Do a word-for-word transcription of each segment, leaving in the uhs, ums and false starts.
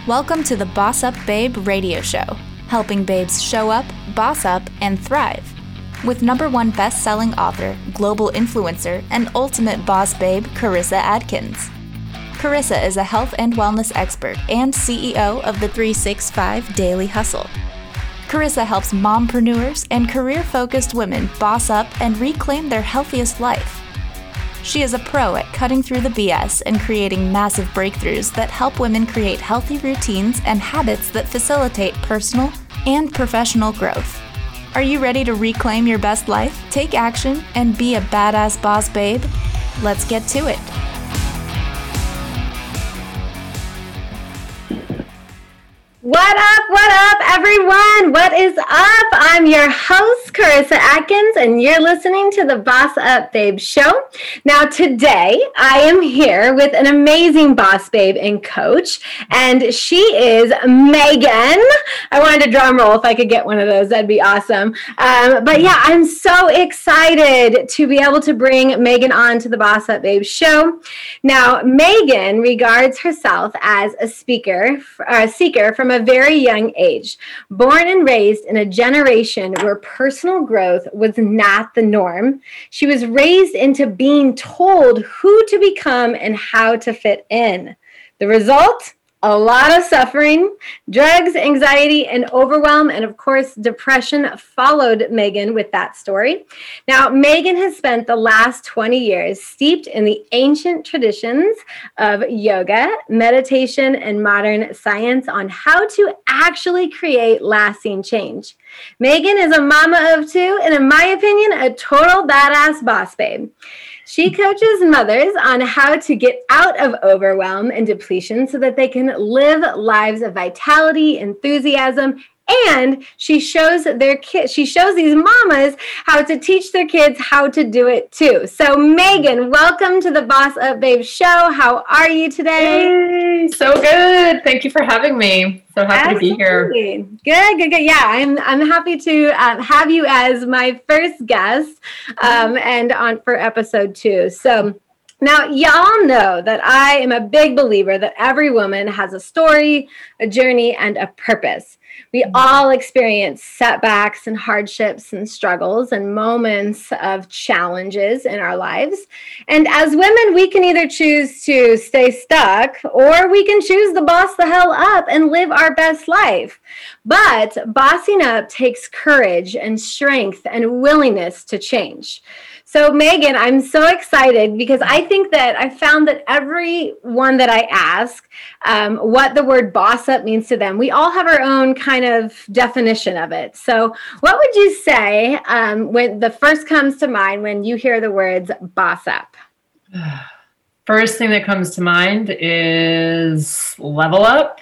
Welcome to the Boss Up Babe radio show, helping babes show up, boss up, and thrive. With number one best-selling author, global influencer, and ultimate boss babe, Carissa Adkins. Carissa is a health and wellness expert and C E O of the three sixty-five Daily Hustle. Carissa helps mompreneurs and career-focused women boss up and reclaim their healthiest life. She is a pro at cutting through the B S and creating massive breakthroughs that help women create healthy routines and habits that facilitate personal and professional growth. Are you ready to reclaim your best life, take action, and be a badass boss babe? Let's get to it. What up, what up, everyone? What is up? I'm your host, Carissa Adkins, and you're listening to the Boss Up Babe show. Now, today, I am here with an amazing boss babe and coach, and she is Megan. I wanted to drum roll if I could get one of those. That'd be awesome. Um, but yeah, I'm so excited to be able to bring Megan on to the Boss Up Babe show. Now, Megan regards herself as a speaker, or a seeker from a a very young age, born and raised in a generation where personal growth was not the norm. She was raised into being told who to become and how to fit in. The result? A lot of suffering, drugs, anxiety, and overwhelm, and of course, depression followed Megan with that story. Now, Megan has spent the last twenty years steeped in the ancient traditions of yoga, meditation, and modern science on how to actually create lasting change. Megan is a mama of two, and in my opinion, a total badass boss babe. She coaches mothers on how to get out of overwhelm and depletion so that they can live lives of vitality, enthusiasm, and she shows their kids, she shows these mamas how to teach their kids how to do it too. So Megan, welcome to the Boss Up Babe show. How are you today? Hey, so good. Thank you for having me. So happy Absolutely. to be here. Good, good, good. Yeah, I'm I'm happy to um, have you as my first guest um, and on for episode two. So now, y'all know that I am a big believer that every woman has a story, a journey, and a purpose. We all experience setbacks and hardships and struggles and moments of challenges in our lives. And as women, we can either choose to stay stuck or we can choose to boss the hell up and live our best life. But bossing up takes courage and strength and willingness to change. So Megan, I'm so excited because I think that I found that everyone that I ask um, what the word boss up means to them, we all have our own kind of definition of it. So what would you say um, when the first comes to mind when you hear the words boss up? First thing that comes to mind is level up,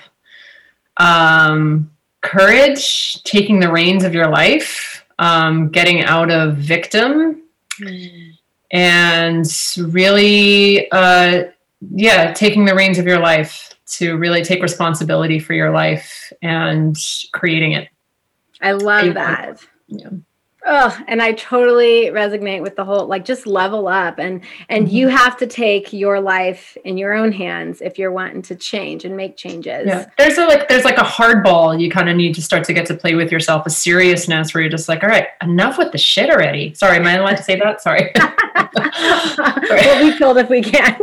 um, courage, taking the reins of your life, um, getting out of victim, and really, uh, yeah, taking the reins of your life to really take responsibility for your life and creating it. I love that. Yeah. Oh, and I totally resonate with the whole, like, just level up and, and mm-hmm. you have to take your life in your own hands if you're wanting to change and make changes. Yeah. There's a, like, there's like a hardball you kind of need to start to get to play with yourself, a seriousness where you're just like, all right, enough with the shit already. Sorry, am I allowed to say that? Sorry. We'll be told if we can't.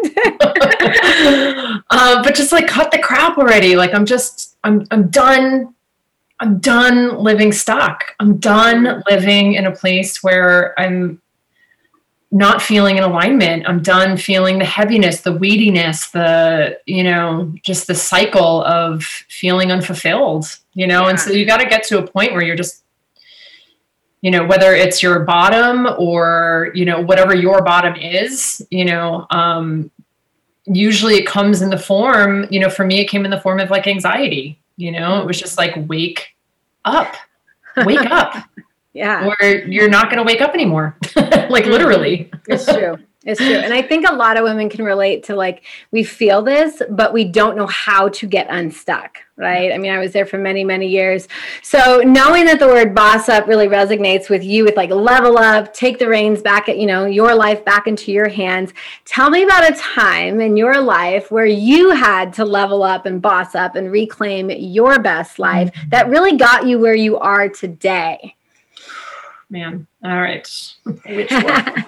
uh, but just like cut the crap already. Like I'm just, I'm, I'm done. I'm done living stuck. I'm done living in a place where I'm not feeling in alignment. I'm done feeling the heaviness, the weightiness, the, you know, just the cycle of feeling unfulfilled, you know? Yeah. And so you got to get to a point where you're just, you know, whether it's your bottom or, you know, whatever your bottom is, you know, um, usually it comes in the form, you know, for me, it came in the form of like anxiety. You know, it was just like, wake up, wake up. Yeah. Or you're not going to wake up anymore. Like literally. It's true. It's true. And I think a lot of women can relate to like, we feel this, but we don't know how to get unstuck, right? I mean, I was there for many, many years. So knowing that the word boss up really resonates with you, with like level up, take the reins back at, you know, your life back into your hands. Tell me about a time in your life where you had to level up and boss up and reclaim your best life mm-hmm. that really got you where you are today. Man. All right. Which one?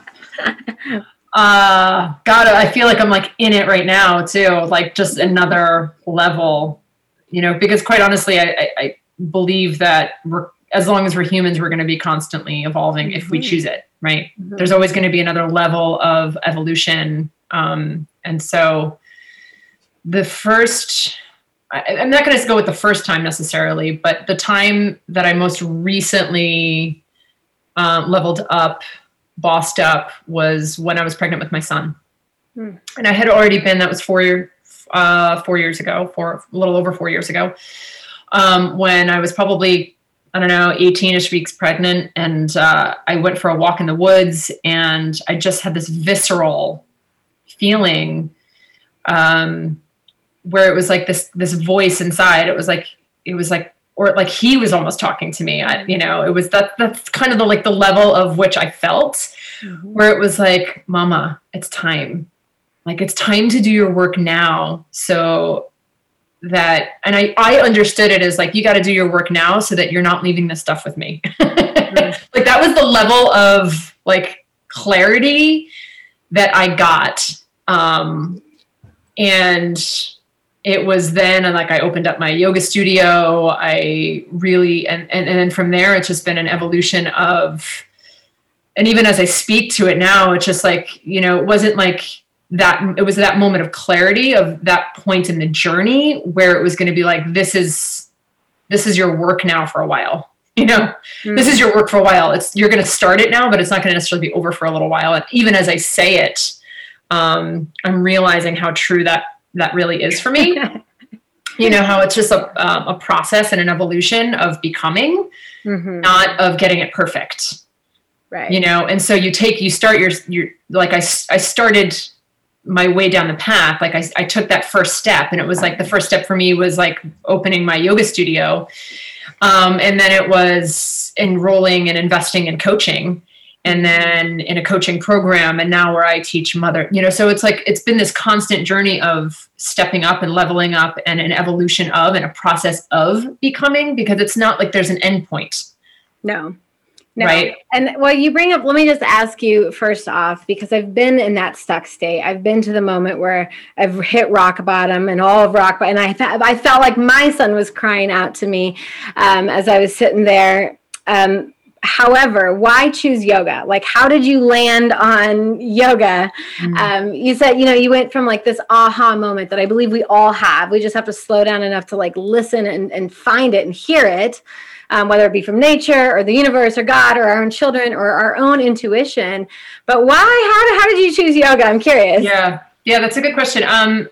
uh, God, I feel like I'm like in it right now too. Like just another level. You know, because quite honestly, I, I, I believe that we're, as long as we're humans, we're going to be constantly evolving if we choose it, right? Mm-hmm. There's always going to be another level of evolution. Um, and so the first, I, I'm not going to go with the first time necessarily, but the time that I most recently um, leveled up, bossed up was when I was pregnant with my son. Mm. And I had already been, that was four years, Uh, four years ago, four, a little over four years ago, um, when I was probably, I don't know, eighteen-ish weeks pregnant. And uh, I went for a walk in the woods and I just had this visceral feeling um, where it was like this, this voice inside. It was like, it was like, or like he was almost talking to me. I, you know, it was that, that's kind of the, like the level of which I felt mm-hmm. where it was like, Mama, it's time. Like, it's time to do your work now so that, and I, I understood it as like, you got to do your work now so that you're not leaving this stuff with me. Like that was the level of like clarity that I got. Um, and it was then, and like, I opened up my yoga studio. I really, and, and, and then from there, it's just been an evolution of, and even as I speak to it now, it's just like, you know, it wasn't like, that it was that moment of clarity of that point in the journey where it was going to be like, this is, this is your work now for a while, you know, mm-hmm. this is your work for a while. It's, you're going to start it now, but it's not going to necessarily be over for a little while. And even as I say it, um, I'm realizing how true that, that really is for me. You know, how it's just a, um, a process and an evolution of becoming, mm-hmm. not of getting it perfect. Right. You know, and so you take, you start your, your, like I, I started my way down the path. Like I, I took that first step and it was like, the first step for me was like opening my yoga studio. Um, and then it was enrolling and investing in coaching and then in a coaching program. And now where I teach mother, you know, so it's like, it's been this constant journey of stepping up and leveling up and an evolution of, and a process of becoming, because it's not like there's an end point. No. No. Right. And well, you bring up, let me just ask you first off, because I've been in that stuck state. I've been to the moment where I've hit rock bottom and all of rock bottom. And I, fe- I felt like my son was crying out to me um, as I was sitting there. Um, however, why choose yoga? Like, how did you land on yoga? Mm-hmm. Um, you said, you know, you went from like this aha moment that I believe we all have. We just have to slow down enough to like listen and, and find it and hear it. Um, whether it be from nature or the universe or God or our own children or our own intuition. But why, how, how did you choose yoga? I'm curious. Yeah. Yeah, that's a good question. Um,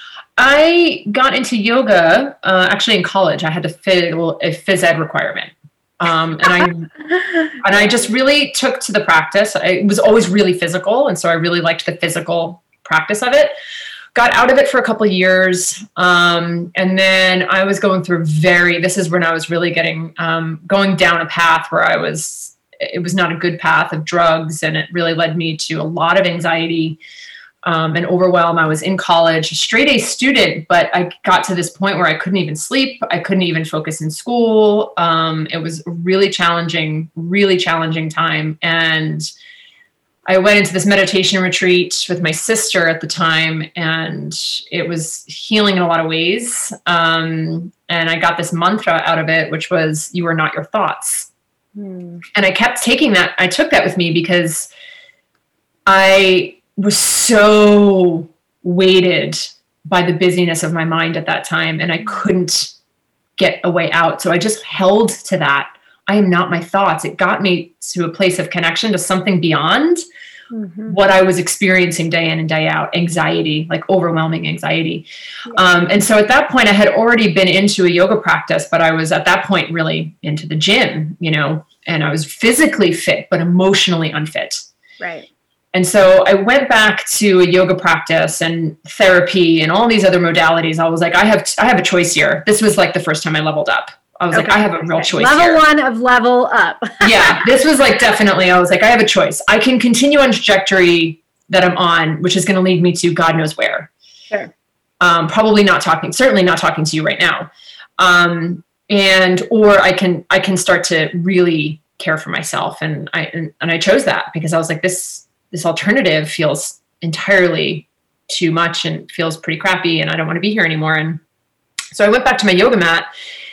I got into yoga uh, actually in college. I had to fit a, a phys ed requirement. Um, and I and I just really took to the practice. I, it was always really physical. And so I really liked the physical practice of it. Got out of it for a couple of years. Um, and then I was going through very, this is when I was really getting, um, going down a path where I was, it was not a good path of drugs. And it really led me to a lot of anxiety um, and overwhelm. I was in college, a straight A student, but I got to this point where I couldn't even sleep. I couldn't even focus in school. Um, it was a really challenging, really challenging time. And I went into this meditation retreat with my sister at the time, and it was healing in a lot of ways. Um, and I got this mantra out of it, which was, you are not your thoughts. Mm. And I kept taking that. I took that with me because I was so weighted by the busyness of my mind at that time, and I couldn't get a way out. So I just held to that. I am not my thoughts. It got me to a place of connection to something beyond mm-hmm. what I was experiencing day in and day out, anxiety, like overwhelming anxiety. Yeah. Um, and so at that point I had already been into a yoga practice, but I was at that point really into the gym, you know, and I was physically fit, but emotionally unfit. Right. And so I went back to a yoga practice and therapy and all these other modalities. I was like, I have, I have a choice here. This was like the first time I leveled up. I was okay. like, I have a real choice level here. one of level up. Yeah, this was like definitely, I was like, I have a choice. I can continue on trajectory that I'm on, which is going to lead me to God knows where. Sure. Um, probably not talking, certainly not talking to you right now. Um, and, or I can, I can start to really care for myself. And I, and, and I chose that because I was like, this, this alternative feels entirely too much and feels pretty crappy. And I don't want to be here anymore. And so I went back to my yoga mat,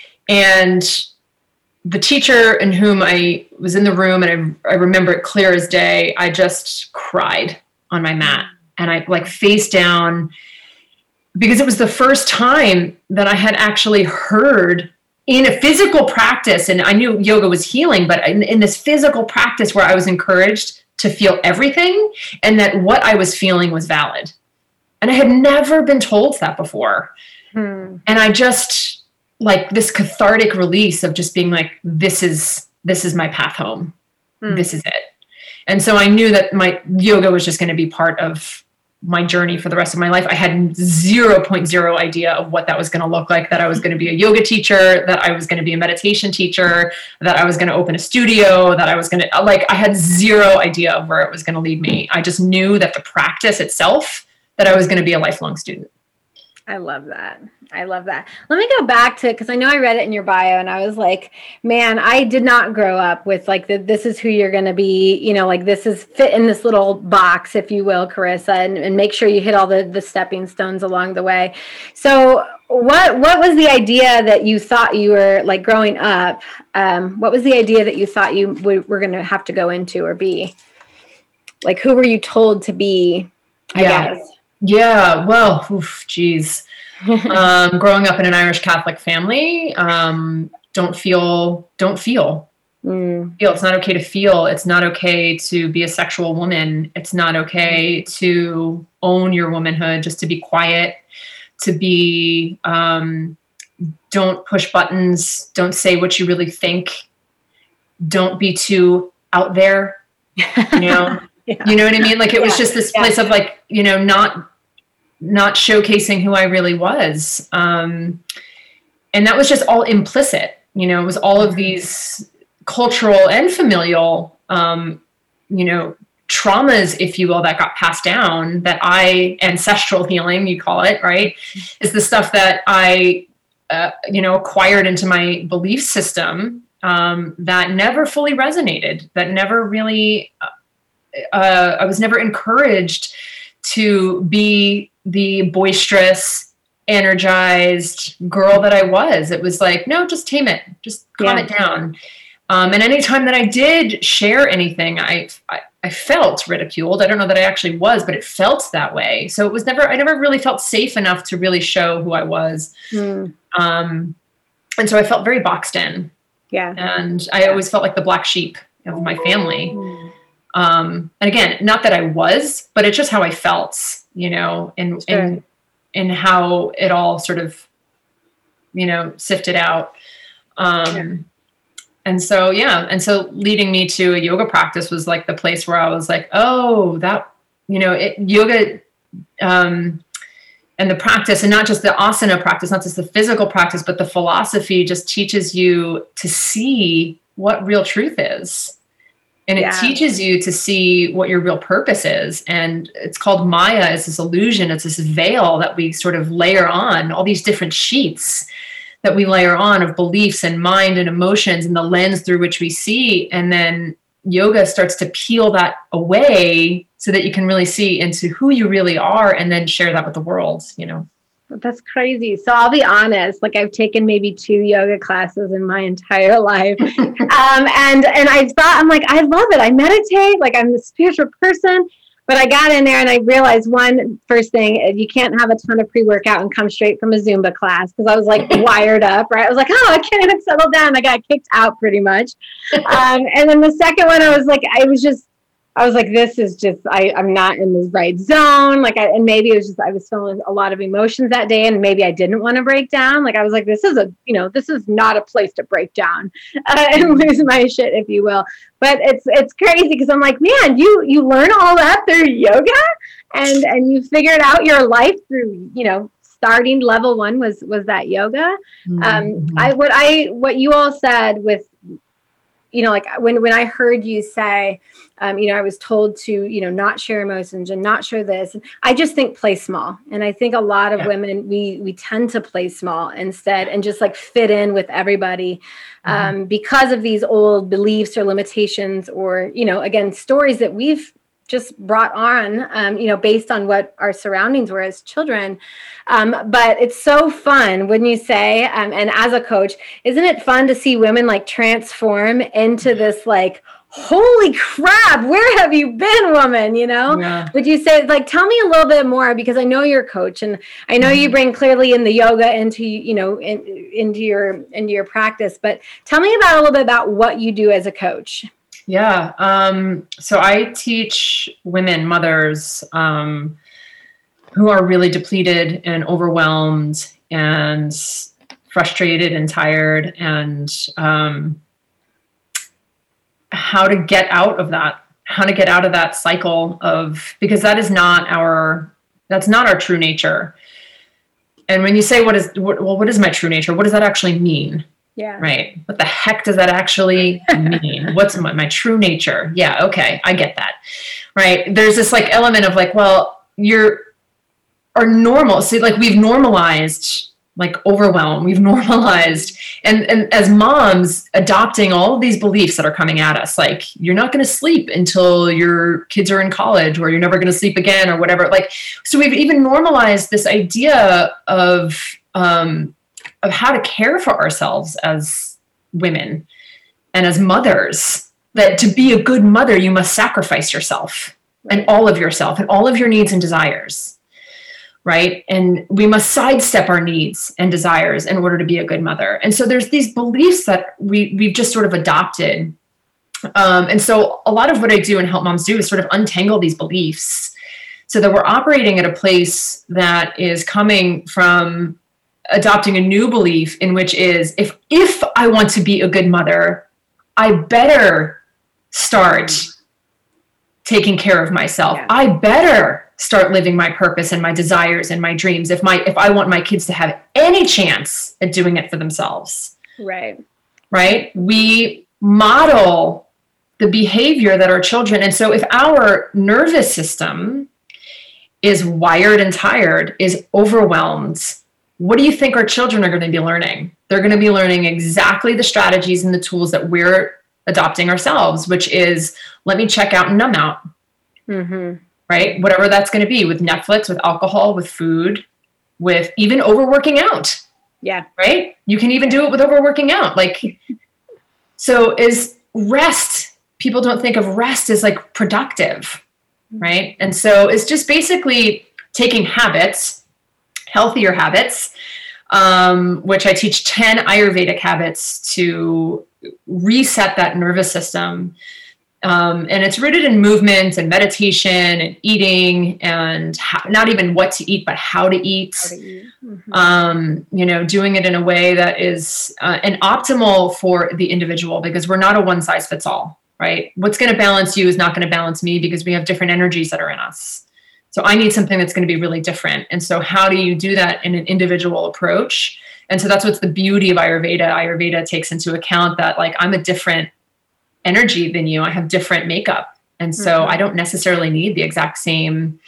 and the teacher in whom I was in the room, and I, I remember it clear as day, I just cried on my mat, and I like face down, because it was the first time that I had actually heard in a physical practice, and I knew yoga was healing, but in, in this physical practice where I was encouraged to feel everything and that what I was feeling was valid. And I had never been told that before. Hmm. And I just, like this cathartic release of just being like, this is, this is my path home. Mm. This is it. And so I knew that my yoga was just going to be part of my journey for the rest of my life. I had zero point zero idea of what that was going to look like, that I was going to be a yoga teacher, that I was going to be a meditation teacher, that I was going to open a studio, that I was going to, like, I had zero idea of where it was going to lead me. I just knew that the practice itself, that I was going to be a lifelong student. I love that. I love that. Let me go back to, because I know I read it in your bio, and I was like, man, I did not grow up with like the, this is who you're going to be, you know, like this is fit in this little box, if you will, Carissa, and, and make sure you hit all the, the stepping stones along the way. So what, what was the idea that you thought you were like growing up? Um, what was the idea that you thought you w- were going to have to go into or be? Like, who were you told to be, I yeah. guess? Yeah, well, oof, geez. um, growing up in an Irish Catholic family, um, don't feel, don't feel, mm. feel. It's not okay to feel. It's not okay to be a sexual woman. It's not okay to own your womanhood, just to be quiet, to be, um, don't push buttons. Don't say what you really think. Don't be too out there, you know? Yeah. You know what I mean? Like it yeah. was just this place yeah. of like, you know, not, not showcasing who I really was. Um, and that was just all implicit, you know, it was all of these cultural and familial, um, you know, traumas, if you will, that got passed down, that I, ancestral healing, you call it, right, is the stuff that I, uh, you know, acquired into my belief system, um, that never fully resonated, that never really, uh, I was never encouraged to be the boisterous, energized girl that I was. It was like, no, just tame it, just calm yeah. it down. Um, and anytime that I did share anything, I, I I felt ridiculed. I don't know that I actually was, but it felt that way. So it was never, I never really felt safe enough to really show who I was. Mm. Um, and so I felt very boxed in. Yeah. And I always felt like the black sheep of my family. Mm. Um, and again, not that I was, but it's just how I felt, you know, and, sure. and, and how it all sort of, you know, sifted out. Um, yeah. And so, yeah. And so leading me to a yoga practice was like the place where I was like, oh, that, you know, it, yoga, um, and the practice, and not just the asana practice, not just the physical practice, but the philosophy just teaches you to see what real truth is. And it yeah. teaches you to see what your real purpose is. And it's called Maya. It's this illusion. It's this veil that we sort of layer on, all these different sheets that we layer on of beliefs and mind and emotions and the lens through which we see. And then yoga starts to peel that away so that you can really see into who you really are, and then share that with the world, you know. That's crazy. So I'll be honest, like I've taken maybe two yoga classes in my entire life. um, and, and I thought, I'm like, I love it. I meditate, like I'm a spiritual person, but I got in there and I realized one first thing, you can't have a ton of pre-workout and come straight from a Zumba class. Cause I was like wired up, right? I was like, oh, I can't even settle down. I got kicked out pretty much. Um, and then the second one, I was like, I was just, I was like, this is just, I, I'm not in the right zone. Like, I, and maybe it was just, I was feeling a lot of emotions that day, and maybe I didn't want to break down. Like, I was like, this is a, you know, this is not a place to break down uh, and lose my shit, if you will. But it's, it's crazy because I'm like, man, you, you learn all that through yoga, and, and you figured out your life through, you know, starting level one was, was that yoga. Mm-hmm. Um, I, what I, what you all said with, you know, like when, when I heard you say, um, you know, I was told to, you know, not share emotions and not share this. I just think play small. And I think a lot of yeah. women, we, we tend to play small instead and just like fit in with everybody um, mm-hmm. because of these old beliefs or limitations or, you know, again, stories that we've just brought on, um, you know, based on what our surroundings were as children. Um, but it's so fun, wouldn't you say? Um, and as a coach, isn't it fun to see women like transform into this like, holy crap, where have you been, woman? You know, yeah. Would you say, like, tell me a little bit more, because I know you're a coach and I know you bring clearly in the yoga into, you know, in, into your, into your practice, but tell me about a little bit about what you do as a coach. Yeah. Um, so I teach women, mothers, um, who are really depleted and overwhelmed and frustrated and tired, and, um, how to get out of that, how to get out of that cycle of, because that is not our, that's not our true nature. And when you say, what is, what, well, what is my true nature? What does that actually mean? Yeah. Right. What the heck does that actually mean? What's my, my true nature? Yeah. Okay. I get that. Right. There's this like element of like, well, you're, are normal. See, like we've normalized like overwhelm. We've normalized and, and as moms adopting all of these beliefs that are coming at us, like you're not going to sleep until your kids are in college, or you're never going to sleep again, or whatever. Like, so we've even normalized this idea of, um, of how to care for ourselves as women and as mothers, that to be a good mother, you must sacrifice yourself right. and all of yourself and all of your needs and desires. Right. And we must sidestep our needs and desires in order to be a good mother. And so there's these beliefs that we, we've just sort of adopted. Um, and so a lot of what I do and help moms do is sort of untangle these beliefs so that we're operating at a place that is coming from adopting a new belief, in which is, if, if I want to be a good mother, I better start taking care of myself. Yeah. I better start living my purpose and my desires and my dreams. If my, if I want my kids to have any chance at doing it for themselves. Right. Right. We model the behavior that our children. And so if our nervous system is wired and tired, is overwhelmed, what do you think our children are going to be learning? They're going to be learning exactly the strategies and the tools that we're adopting ourselves, which is, let me check out and numb out. Mm-hmm. Right? Whatever that's going to be, with Netflix, with alcohol, with food, with even overworking out. Yeah. Right? You can even do it with overworking out. Like, so is rest, people don't think of rest as like productive. Right? And so it's just basically taking habits, healthier habits, um, which I teach ten Ayurvedic habits to reset that nervous system. Um, and it's rooted in movement and meditation and eating, and how, not even what to eat, but how to eat. How to eat. Mm-hmm. Um, you know, doing it in a way that is uh, and optimal for the individual, because we're not a one size fits all, right? What's going to balance you is not going to balance me, because we have different energies that are in us. So I need something that's going to be really different. And so how do you do that in an individual approach? And so that's what's the beauty of Ayurveda. Ayurveda takes into account that, like, I'm a different energy than you. I have different makeup. And so mm-hmm. I don't necessarily need the exact same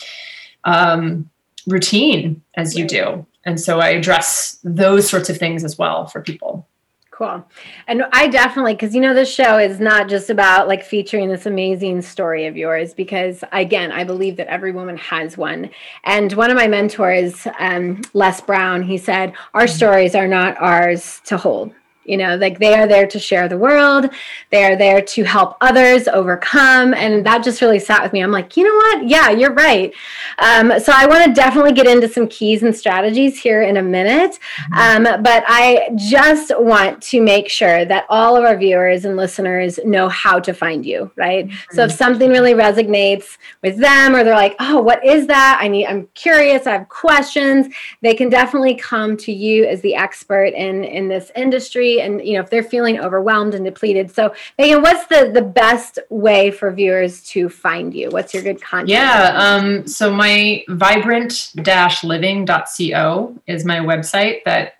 um, routine as you right. do. And so I address those sorts of things as well for people. Cool. And I definitely, because, you know, this show is not just about like featuring this amazing story of yours, because again, I believe that every woman has one. And one of my mentors, um, Les Brown, he said, our stories are not ours to hold. You know, like they are there to share the world. They are there to help others overcome. And that just really sat with me. I'm like, you know what? Yeah, you're right. Um, so I want to definitely get into some keys and strategies here in a minute. Um, but I just want to make sure that all of our viewers and listeners know how to find you, right? Mm-hmm. So if something really resonates with them, or they're like, oh, what is that? I need, I'm curious, I have questions. They can definitely come to you as the expert in, in this industry. And, you know, if they're feeling overwhelmed and depleted. So, Megan, what's the, the best way for viewers to find you? What's your good content? Yeah. Um, so my vibrant dash living dot co is my website that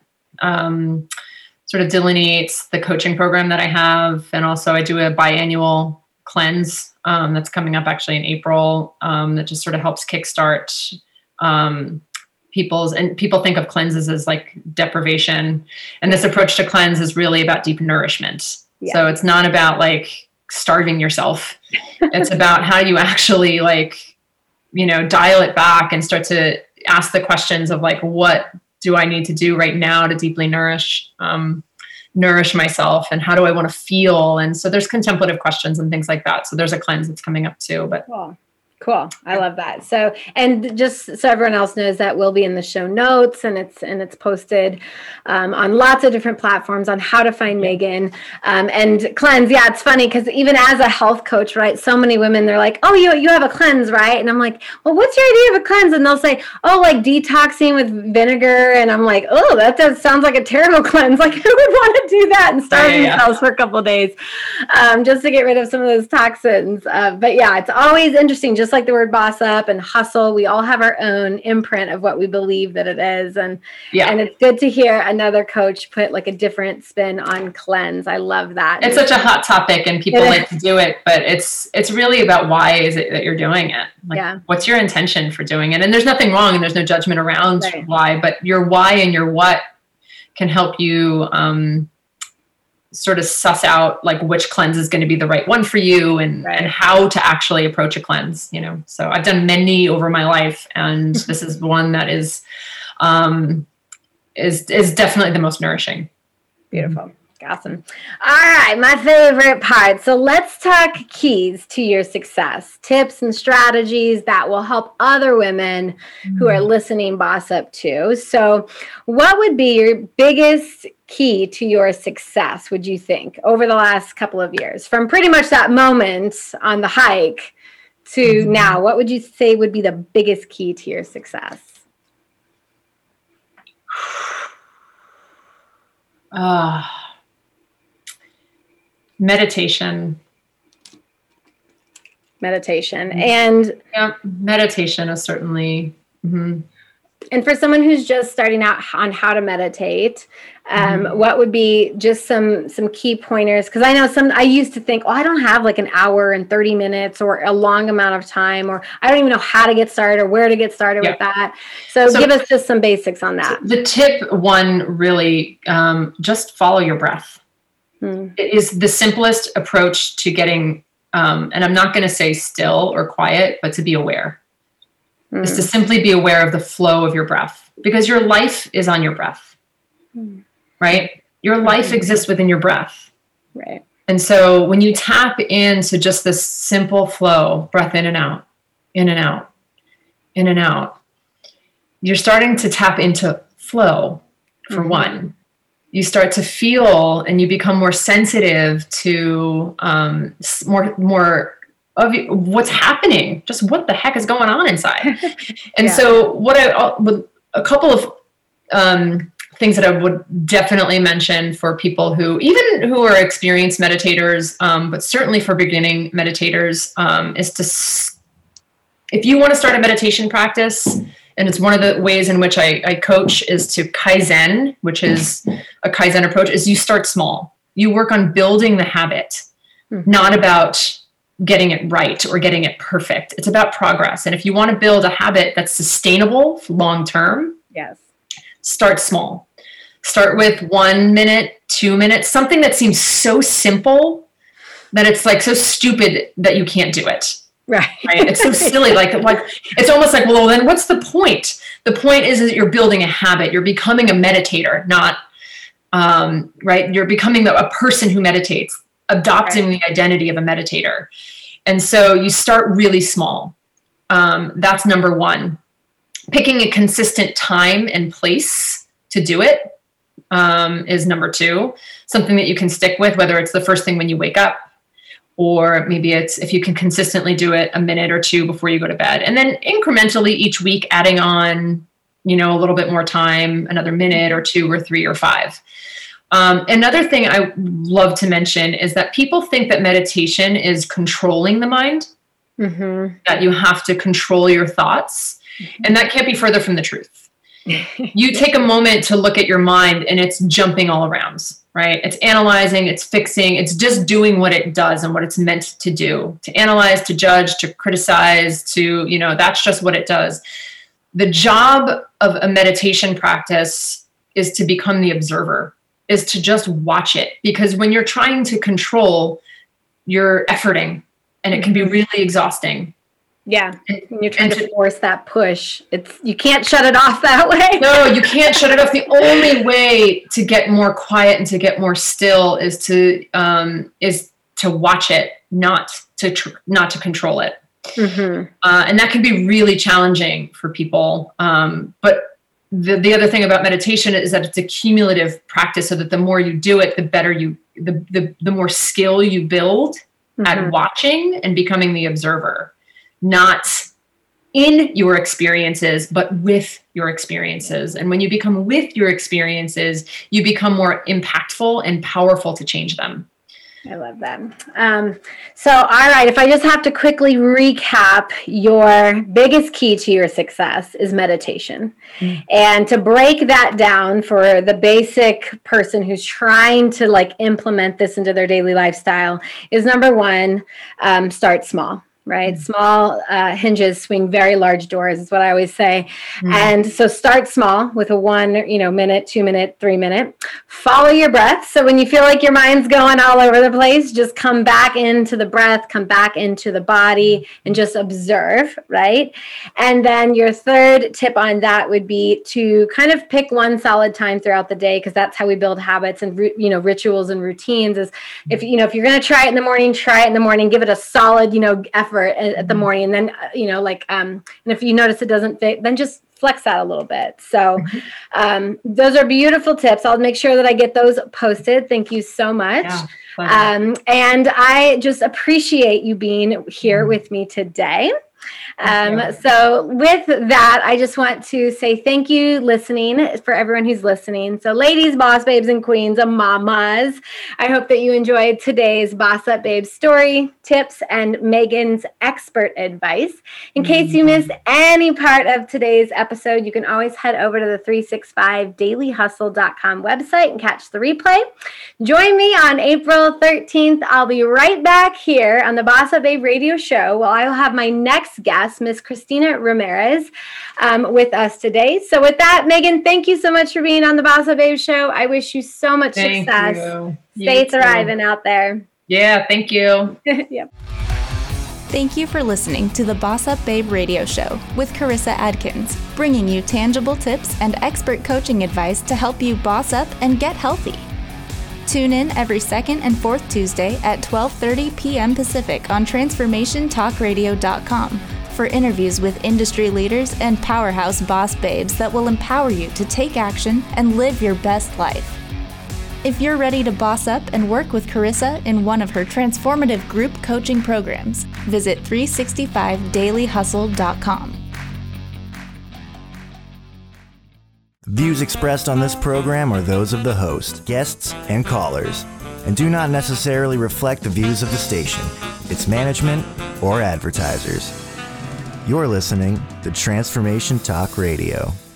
um, sort of delineates the coaching program that I have. And also I do a biannual cleanse um, that's coming up actually in April um, that just sort of helps kickstart um people's, and people think of cleanses as like deprivation. And this approach to cleanse is really about deep nourishment. Yeah. So it's not about like starving yourself. It's about how you actually like, you know, dial it back and start to ask the questions of like, what do I need to do right now to deeply nourish, um, nourish myself? And how do I want to feel? And so there's contemplative questions and things like that. So there's a cleanse that's coming up too, but cool. Cool. I love that. So, and just so everyone else knows, that will be in the show notes, and it's, and it's posted um, on lots of different platforms on how to find yeah. Megan um, and cleanse. Yeah. It's funny because even as a health coach, right, so many women, they're like, oh, you, you have a cleanse, right? And I'm like, well, what's your idea of a cleanse? And they'll say, oh, like detoxing with vinegar. And I'm like, oh, that does sounds like a terrible cleanse. Like, who would want to do that and starve oh, yeah. themselves for a couple of days um, just to get rid of some of those toxins? Uh, but yeah, it's always interesting. Just like the word boss up and hustle, we all have our own imprint of what we believe that it is. And yeah. and it's good to hear another coach put like a different spin on cleanse. I love that. It's such a hot topic and people like to do it, but it's it's really about why is it that you're doing it? Like yeah. what's your intention for doing it? And there's nothing wrong and there's no judgment around right. why, but your why and your what can help you um sort of suss out like which cleanse is going to be the right one for you and, right. and how to actually approach a cleanse, you know? So I've done many over my life, and this is one that is, um, is, is definitely the most nourishing. Beautiful. Awesome. All right. My favorite part. So let's talk keys to your success, tips and strategies that will help other women mm-hmm. who are listening boss up too. So what would be your biggest key to your success, would you think, over the last couple of years, from pretty much that moment on the hike to mm-hmm. now? What would you say would be the biggest key to your success? Ah. Uh. Meditation. Meditation. And yeah, meditation is certainly. Mm-hmm. And for someone who's just starting out on how to meditate, um, mm-hmm. what would be just some some key pointers? Because I know some, I used to think, oh, I don't have like an hour and thirty minutes or a long amount of time, or I don't even know how to get started or where to get started yeah. with that. So, so give us just some basics on that. The tip one, really, um, just follow your breath. It is the simplest approach to getting, um, and I'm not going to say still or quiet, but to be aware. Mm. Is to simply be aware of the flow of your breath, because your life is on your breath, mm. right? Your life mm. exists within your breath. Right. And so when you tap into just this simple flow, breath in and out, in and out, in and out, you're starting to tap into flow for mm-hmm. one. You start to feel and you become more sensitive to um, more more of what's happening. Just what the heck is going on inside? And yeah. so, what I would a couple of um, things that I would definitely mention for people who even who are experienced meditators, um, but certainly for beginning meditators, um, is to if you want to start a meditation practice. And it's one of the ways in which I, I coach is to Kaizen, which is a Kaizen approach, is you start small. You work on building the habit, mm-hmm. not about getting it right or getting it perfect. It's about progress. And if you want to build a habit that's sustainable long-term, yes, start small. Start with one minute, two minutes, something that seems so simple that it's like so stupid that you can't do it. Right. Right. It's so silly. Like, like it's almost like, well, then what's the point? The point is that you're building a habit. You're becoming a meditator, not um, right? You're becoming a person who meditates, adopting right. the identity of a meditator. And so you start really small. Um, that's number one. Picking a consistent time and place to do it um, is number two. Something that you can stick with, whether it's the first thing when you wake up, or maybe it's if you can consistently do it a minute or two before you go to bed. And then incrementally each week adding on, you know, a little bit more time, another minute or two or three or five. Um, another thing I love to mention is that people think that meditation is controlling the mind, mm-hmm. that you have to control your thoughts. Mm-hmm. And that can't be further from the truth. You take a moment to look at your mind and it's jumping all around, right? It's analyzing, it's fixing, it's just doing what it does and what it's meant to do, to analyze, to judge, to criticize, to, you know, that's just what it does. The job of a meditation practice is to become the observer, is to just watch it. Because when you're trying to control, you're efforting and it can be really exhausting. Yeah, when you're trying to, to force that push, it's you can't shut it off that way. No, you can't shut it off. The only way to get more quiet and to get more still is to um, is to watch it, not to tr- not to control it. Mm-hmm. Uh, and that can be really challenging for people. Um, but the the other thing about meditation is that it's a cumulative practice, so that the more you do it, the better you the the, the more skill you build mm-hmm. at watching and becoming the observer. Not in your experiences, but with your experiences. And when you become with your experiences, you become more impactful and powerful to change them. I love that. Um, so, all right, if I just have to quickly recap, your biggest key to your success is meditation. Mm. And to break that down for the basic person who's trying to like implement this into their daily lifestyle is number one, um, start small. Right? Mm-hmm. Small uh, hinges swing very large doors is what I always say. Mm-hmm. And so start small with a one, you know, minute, two minute, three minute. Follow your breath. So when you feel like your mind's going all over the place, just come back into the breath, come back into the body and just observe, right? And then your third tip on that would be to kind of pick one solid time throughout the day, because that's how we build habits and, you know, rituals and routines is if, you know, if you're going to try it in the morning, try it in the morning, give it a solid, you know, effort at the morning. And then, you know, like, um, and if you notice it doesn't fit, then just flex that a little bit. So um, those are beautiful tips. I'll make sure that I get those posted. Thank you so much. Yeah, um, and I just appreciate you being here with me today. Um, so with that, I just want to say thank you listening for everyone who's listening. So ladies, boss babes and queens and mamas, I hope that you enjoyed today's Boss Up Babes story, tips, and Megan's expert advice. In case you missed any part of today's episode, you can always head over to the three sixty-five daily hustle dot com website and catch the replay. Join me on April thirteenth. I'll be right back here on the Boss Up Babe radio show. Well, I will have my next guest, Miss Christina Ramirez, um, with us today. So with that, Megan, thank you so much for being on the Boss Up Babe show. I wish you so much thank success. You. Stay you thriving too. out there. Yeah, thank you. Yep. Thank you for listening to the Boss Up Babe radio show with Carissa Adkins, bringing you tangible tips and expert coaching advice to help you boss up and get healthy. Tune in every second and fourth Tuesday at twelve thirty p.m. Pacific on transformation talk radio dot com for interviews with industry leaders and powerhouse boss babes that will empower you to take action and live your best life. If you're ready to boss up and work with Carissa in one of her transformative group coaching programs, visit three sixty-five daily hustle dot com. Views expressed on this program are those of the host, guests, and callers, and do not necessarily reflect the views of the station, its management, or advertisers. You're listening to Transformation Talk Radio.